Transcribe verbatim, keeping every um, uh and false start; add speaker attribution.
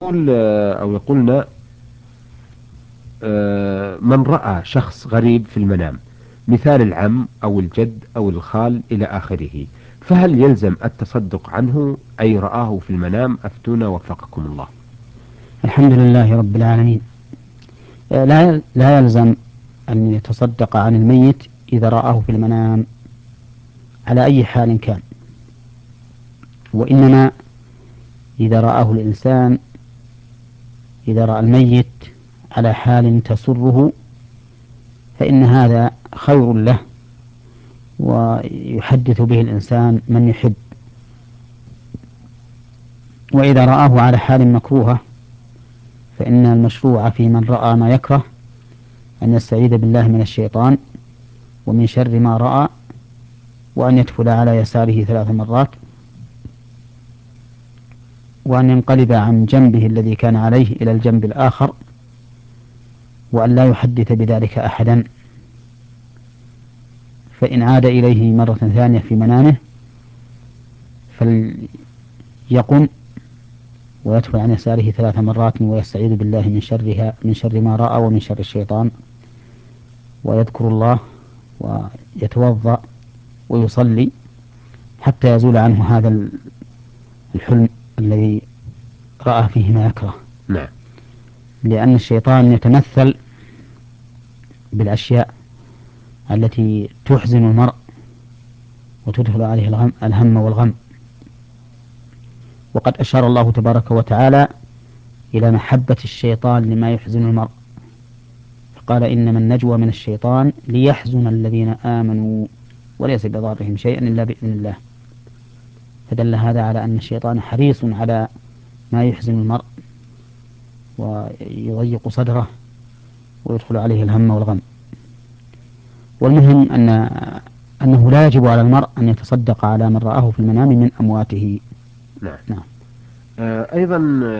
Speaker 1: يقول أو يقولنا آه، من رأى شخص غريب في المنام، مثال العم أو الجد أو الخال إلى آخره، فهل يلزم التصدق عنه أي رآه في المنام؟ أفتونا وفقكم الله.
Speaker 2: الحمد لله رب العالمين. آه، لا لا يلزم أن يتصدق عن الميت إذا رآه في المنام على أي حال كان، وإنما إذا رآه الإنسان، إذا رأى الميت على حال تسره، فإن هذا خير له، ويحدث به الإنسان من يحب. وإذا رآه على حال مكروهة، فإن المشروع في من رأى ما يكره أن يستعيذ بالله من الشيطان ومن شر ما رأى، وأن يدخل على يساره ثلاث مرات، وأن ينقلب عن جنبه الذي كان عليه إلى الجنب الآخر، وأن لا يحدث بذلك أحدا. فإن عاد إليه مرة ثانية في منامه فليقم ويدخل عن يساره ثلاث مرات ويستعيذ بالله من شرها، من شر ما رأى ومن شر الشيطان، ويذكر الله ويتوضأ ويصلي حتى يزول عنه هذا الحلم الذي رأى فيه ما يكره.
Speaker 1: نعم.
Speaker 2: لأن الشيطان يتمثل بالأشياء التي تحزن المرء وتدخل عليه الغم الهم والغم. وقد أشار الله تبارك وتعالى إلى محبة الشيطان لما يحزن المرء، فقال إنما النجوى من الشيطان ليحزن الذين آمنوا وليس بضارهم شيئا إلا بإذن الله. فدل هذا على أن الشيطان حريص على ما يحزن المرء ويضيق صدره ويدخل عليه الهم والغم. والمهم أن أنه لا يجب على المرء أن يتصدق على من رآه في المنام من أمواته.
Speaker 1: نعم.
Speaker 2: نعم.
Speaker 1: آه، أيضا